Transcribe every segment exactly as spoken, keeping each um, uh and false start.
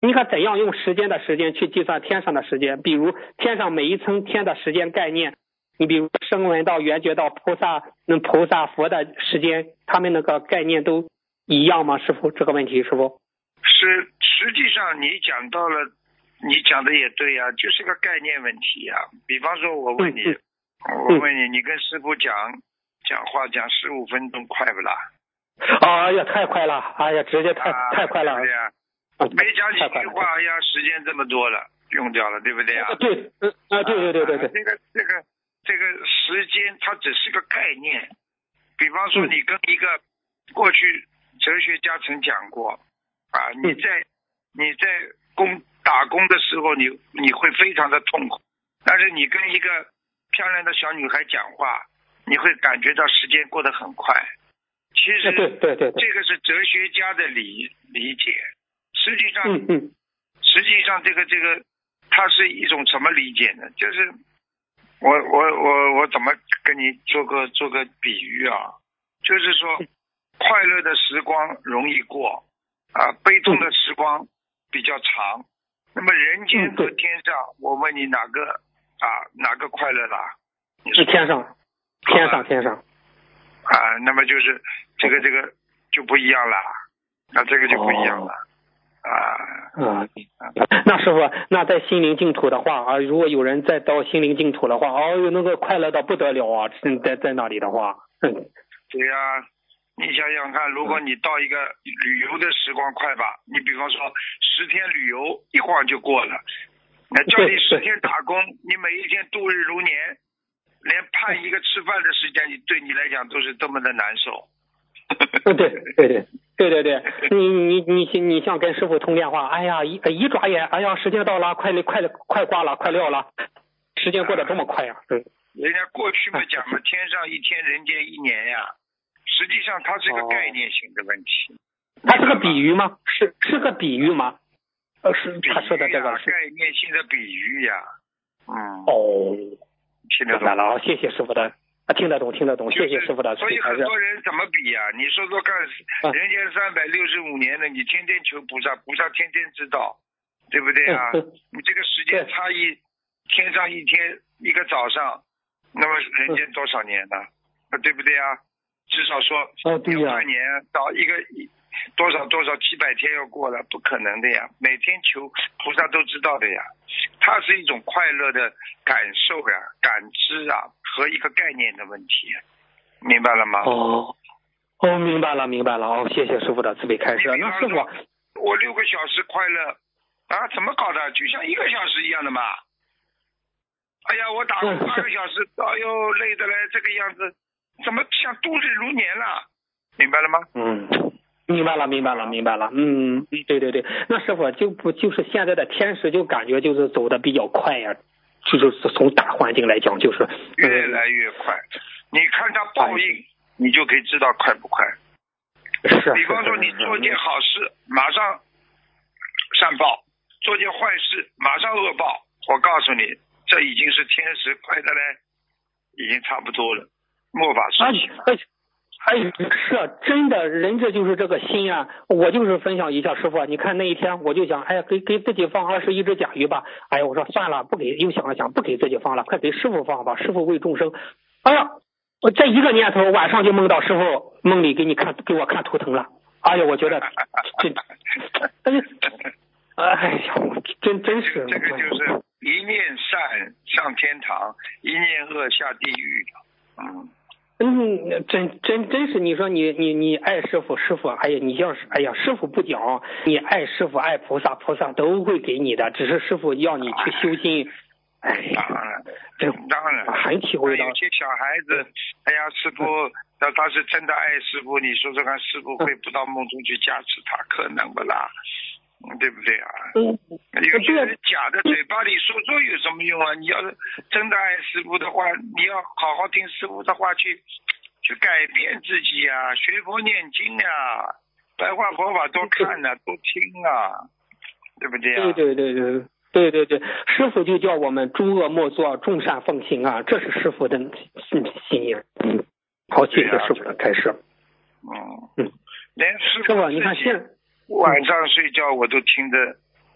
你可怎样用时间的时间去计算天上的时间？比如天上每一层天的时间概念，你比如声闻道、缘觉道、菩萨、那菩萨佛的时间，他们那个概念都一样吗？师傅，这个问题师傅是实际上你讲到了，你讲的也对呀、啊，就是个概念问题呀、啊。比方说我问你， 嗯嗯、 我问你，你跟师傅讲讲话讲十五分钟快不啦？ 哎呀，太快了！哎呀，直接太、啊、太快了！ 对呀、啊，没讲几句话，哎呀，时间这么多了，用掉了，对不对啊？ 对，嗯啊，对对对对对， 这个这个这个时间它只是个概念。比方说，你跟一个过去哲学家曾讲过啊，你在你在工打工的时候，你你会非常的痛苦，但是你跟一个漂亮的小女孩讲话，你会感觉到时间过得很快。其实， 对对对， 这个是哲学家的理理解。实际上， 嗯嗯， 实际上这个这个，它是一种什么理解呢？就是我我我我怎么跟你做个做个比喻啊？就是说，快乐的时光容易过啊，悲痛的时光比较长。那么人间和天上，我问你哪个啊哪个快乐啦？ 是天上，天上天上。 啊，那么就是这个这个就不一样了，那这个就不一样了。 哦、啊啊，那师傅，那在心灵净土的话啊，如果有人再到心灵净土的话，哦哟，那个快乐到不得了啊！在在那里的话，嗯， 对呀、啊，你想想看，如果你到一个旅游的时光快吧，你比方说十天旅游一晃就过了，那叫你十天打工，你每一天度日如年，连盼一个吃饭的时间，你对你来讲都是多么的难受。 对对对对对对，你你你你像跟师傅通电话，哎呀一一转眼，哎呀时间到了，快快快挂了，快撂了，时间过得这么快呀、啊！嗯， 人家过去嘛讲嘛，天上一天，人间一年呀。实际上它是个概念性的问题。 哦、它是个比喻吗？是是个比喻吗？呃，是他说的这个是概念性的比喻呀。嗯。 哦， 听得懂了，谢谢师傅的。啊，听得懂，听得懂， 就是、 谢谢师傅的。 所以很多人怎么比呀、啊？你说说看，人间三百六十五年了，你天天求菩萨，菩萨天天知道，对不对啊？ 嗯、 你这个时间差异，天上一天一个早上，那么人间多少年呢？嗯、对不对啊？至少说两百年到一个多少多少几百天要过了，不可能的呀！每天求菩萨都知道的呀，它是一种快乐的感受呀、感知啊和一个概念的问题，明白了吗？ 哦，哦，明白了，明白了。哦，谢谢师傅的慈悲开示。那师傅， 我六个小时快乐啊，怎么搞的？就像一个小时一样的嘛。哎呀，我打工八个小时，哎呦，累得来这个样子。怎么像度日如年了？明白了吗？ 嗯，明白了，明白了，明白了。嗯，对对对。那师傅就不就是现在的天时就感觉就是走的比较快呀、啊，就是从大环境来讲就是越来越快。嗯、你看它报应、哎，你就可以知道快不快。 是。 比方说你做件好事，马上善报；做件坏事，马上恶报。我告诉你，这已经是天时快的嘞，已经差不多了。末法时期了， 哎哎，是真的，人这就是这个心啊！我就是分享一下，师傅，你看那一天我就想，哎呀，给给自己放二十一只甲鱼吧。哎呀，我说算了，不给，又想了想，不给自己放了，快给师傅放吧，师傅为众生。哎呀，我这一个念头，晚上就梦到师傅梦里给你看，给我看图腾了。哎呀，我觉得这，哎呀，哎呀，真真是这个就是一念善上天堂，一念恶下地狱的，嗯。 嗯，真真真是，你说你你你爱师傅，师傅，哎呀，你要是哎呀，师傅不讲，你爱师傅爱菩萨，菩萨都会给你的，只是师傅要你去修心。哎呀， 当然， 这当然很体会到。 有些小孩子，哎呀，师傅，那他是真的爱师傅，你说说看，师傅会不到梦中去加持他，可能不啦？对不对啊？ 嗯， 有些人假的，嘴巴里说说有什么用啊？你要是真的爱师傅的话，你要好好听师傅的话，去去改变自己啊，学佛念经啊，白话佛法多看啊，多听啊，对不对啊？ 对对对对对对对，师傅就叫我们诸恶莫作，众善奉行啊，这是师傅的信念。嗯，好，谢谢师傅的开示。 嗯嗯，连师傅你看现晚上睡觉我都听得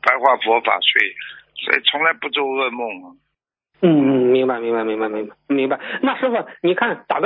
白话佛法睡，所以从来不做噩梦。 嗯嗯，明白明白明白明白明白。那师傅，你看打个